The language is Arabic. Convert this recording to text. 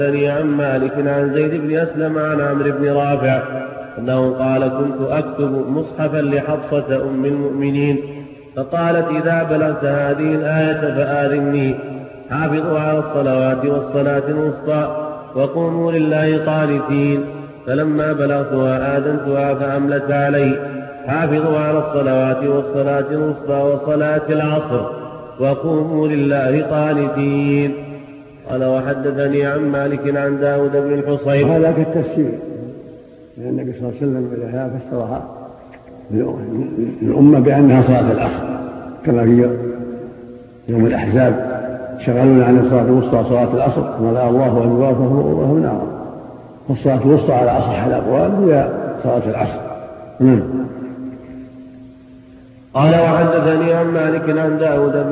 عن مالك عن زيد بن أسلم عن عمرو بن رافع أنه قال كنت أكتب مصحفا لحفصة أم المؤمنين فقالت إذا بلغت هذه الآية فآذني حافظوا على الصلوات والصلاة الوسطى وقوموا لله قانتين. فلما بلغتها آذنتها فأملت علي حافظوا على الصلوات والصلاة الوسطى وصلاة العصر وقوموا لله قانتين. قال وحدثني عن مالك عن داود بن الحصين. هذا كالتفسير لأن النبي صلى الله عليه وسلم إليها فسرها للأمة بأنها صلاة العصر كما في يوم الأحزاب شغلون عن الصلاة الوسطى صلاة العصر كما لا الله أن يوافقه نارا والصلاة الوسطى على أصح الأقوال هي صلاة العصر. قال وحدثني عن مالك عن داود